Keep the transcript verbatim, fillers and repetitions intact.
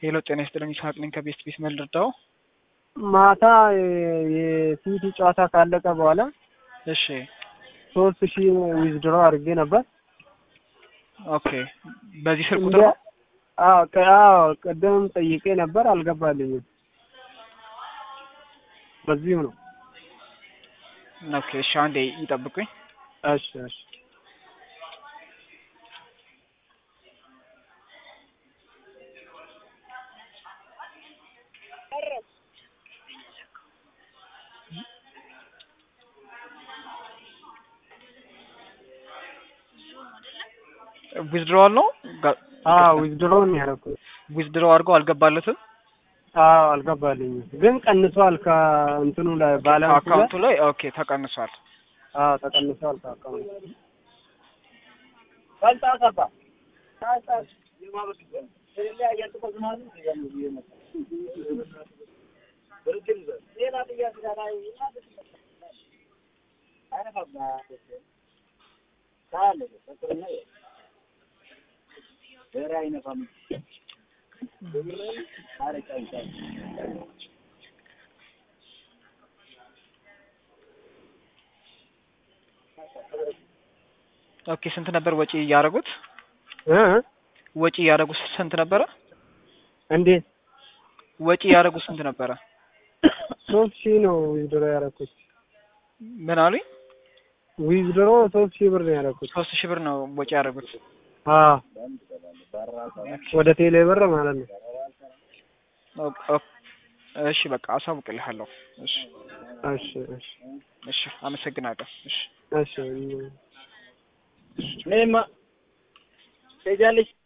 ሄሎ ጤና ይስጥልኝ ይስሐቅ ነኝ ከቤስት ቢስ መልርዳው ማታ የሲቲ ጨዋታ ካለቀ በኋላ እሺ ሶስት ሺህ ዊዝድሮ አድርጌ ነበር። ኦኬ በዚህ ስልክ ቁጥር ነው? አዎ ከአዎ ቀደም ጠይቄ ነበር አልገባልኝም። በዚሁ ነው። ኦኬ እሺ አንዴ ይጠብቁኝ። እሺ እሺ ዊዝድሮዋል ነው? አዎ ዊዝድሮ ነው ያደረኩት። ዊዝድሮ አድርገው አልገባለትም? አዎ አልገባልኝም፣ ግን ቀንሷል ከእንትኑ ላይ ባላንስ አካውንቱ ላይ። ኦኬ ተቀንሷል። አዎ ተቀንሷል ከአካውንቱ። ባልታ ሰባ ታታ የማበቅ ስለሌላ ያያጥቆ ዝማሉ ይገርም በርግል ሌላ ጥያቄ ላይ አይነፋማ ታለ ተከረኛ ደራ አይነፋም ኦኬ ስንት ነበር ወጪ ያደረጉት? እ ወጪ ያደረጉት ስንት ነበር? እንዴት ወጪ ያደረጉት ስንት ነበር? ሶስት ሺህ ነው ዊዝድሮ ያደረኩት። ምን አሉኝ? ዊዝድሮ ሶስት ሺህ ብር ነው ያደረኩት። ሶስት ሺህ ብር ነው ወጪ ያደረጉት? አዎ ወደ ቴሌ ብር ማለት ነው። እሺ በቃ አሳውቅልሃለሁ። እሺ እሺ እሺ እሺ አመሰግናለሁ። እሺ እሺ ነይማ ትሄጃለሽ?